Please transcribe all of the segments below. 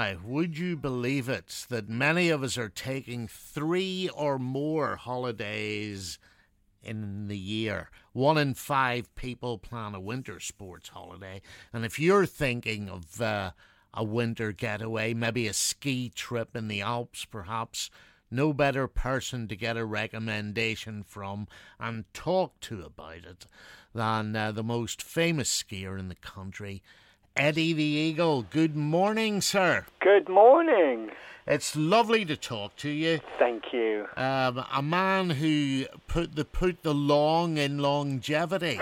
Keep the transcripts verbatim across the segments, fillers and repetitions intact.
Now, would you believe it that many of us are taking three or more holidays in the year? One in five people plan a winter sports holiday. And if you're thinking of uh, a winter getaway, maybe a ski trip in the Alps perhaps, no better person to get a recommendation from and talk to about it than uh, the most famous skier in the country, Eddie the Eagle. Good morning, sir. Good morning. It's lovely to talk to you. Thank you. Um, a man who put the put the long in longevity.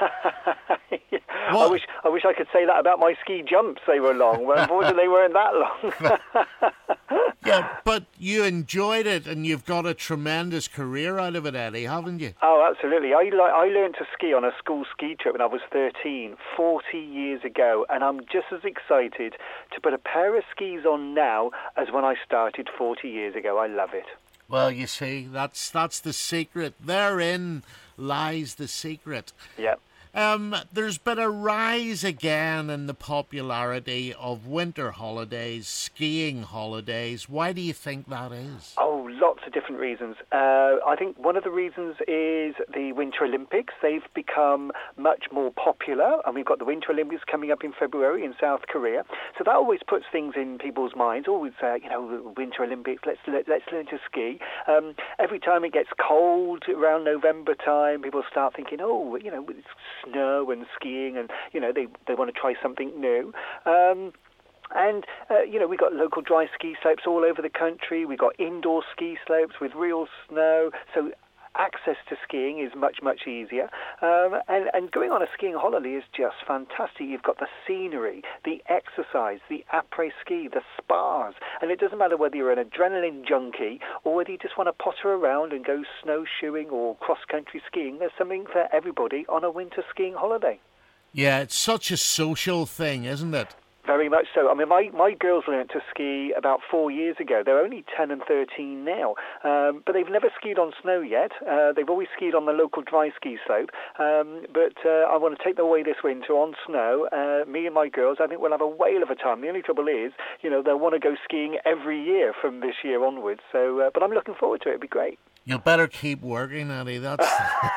I wish I wish I could say that about my ski jumps. They were long. Well, unfortunately, they weren't that long. Yeah, but you enjoyed it, and you've got a tremendous career out of it, Eddie, haven't you? Oh, absolutely. I I learned to ski on a school ski trip when I was thirteen, forty years ago, and I'm just as excited to put a pair of skis on now as when I started forty years ago. I love it. Well, you see, that's that's the secret. Therein lies the secret. Yeah. Um, there's been a rise again in the popularity of winter holidays, skiing holidays. Why do you think that is? Oh, lots of different reasons. Uh, I think one of the reasons is the Winter Olympics. They've become much more popular, and we've got the Winter Olympics coming up in February in South Korea. So that always puts things in people's minds. Always, uh, you know, Winter Olympics. Let's let, let's learn to ski. Um, every time it gets cold around November time, people start thinking, oh, you know, it's snow and skiing, and you know they they want to try something new. Um, and uh, you know we've got local dry ski slopes all over the country. We've got indoor ski slopes with real snow, so access to skiing is much, much easier. Um, and, and going on a skiing holiday is just fantastic. You've got the scenery, the exercise, the après-ski, the spas. And it doesn't matter whether you're an adrenaline junkie or whether you just want to potter around and go snowshoeing or cross-country skiing. There's something for everybody on a winter skiing holiday. Yeah, it's such a social thing, isn't it? Very much so. I mean, my, my girls learned to ski about four years ago. They're only ten and thirteen now, um, but they've never skied on snow yet. Uh, they've always skied on the local dry ski slope, um, but uh, I want to take them away this winter on snow. Uh, me and my girls, I think we'll have a whale of a time. The only trouble is, you know, they'll want to go skiing every year from this year onwards. So, uh, but I'm looking forward to it. It'd be great. You better keep working, Eddie. That's.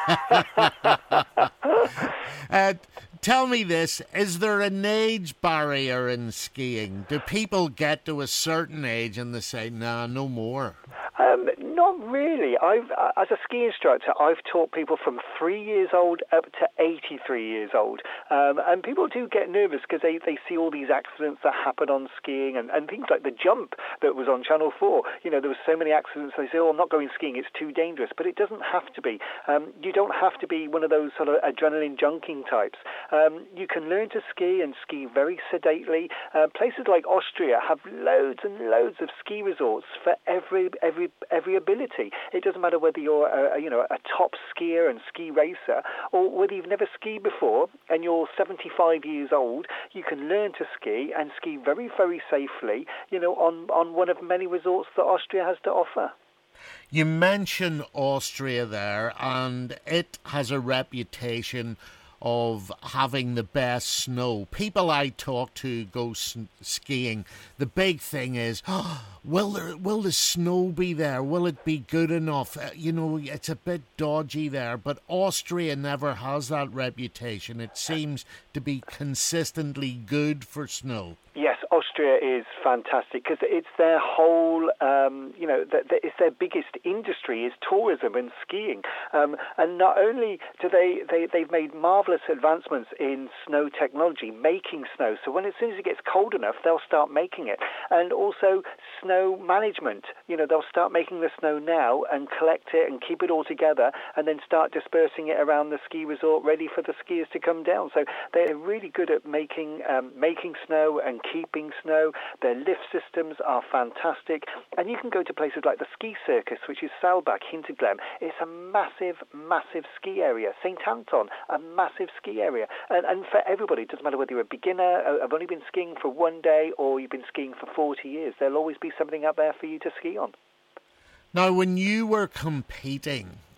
uh, tell me this: is there an age barrier in skiing? Do people get to a certain age and they say, "Nah, no more"? Um, not really. I've, uh, as a ski instructor, I've taught people from three years old up to eighty-three years old. Um, and people do get nervous because they, they see all these accidents that happen on skiing and, and things like the jump that was on Channel four. You know, there were so many accidents. They say, oh, I'm not going skiing. It's too dangerous. But it doesn't have to be. Um, you don't have to be one of those sort of adrenaline junking types. Um, you can learn to ski and ski very sedately. Uh, places like Austria have loads and loads of ski resorts for every every every ability. It doesn't matter whether you're a, a, you know a top skier and ski racer or whether you've never skied before and you're seventy-five years old. You can learn to ski and ski very, very safely, you know, on, on one of many resorts that Austria has to offer. You mention Austria there, and it has a reputation of having the best snow. People I talk to go s- skiing. The big thing is, oh, will there, will the snow be there? Will it be good enough? Uh, you know, it's a bit dodgy there, but Austria never has that reputation. It seems to be consistently good for snow. Yes, Austria is fantastic because it's their whole, um, you know, the, the, it's their biggest industry is tourism and skiing. Um, and not only do they, they, they've made marvellous advancements in snow technology, making snow. So when as soon as it gets cold enough, they'll start making it. And also snow management. You know, they'll start making the snow now and collect it and keep it all together and then start dispersing it around the ski resort ready for the skiers to come down. So they're really good at making um, making snow and keeping snow. Their lift systems are fantastic. And you can go to places like the ski circus, which is Saalbach, Hinterglemm. It's a massive, massive ski area. Saint Anton, a massive ski area. And, and for everybody, it doesn't matter whether you're a beginner, have only been skiing for one day, or you've been skiing for forty years. There'll always be something out there for you to ski on. Now, when you were competing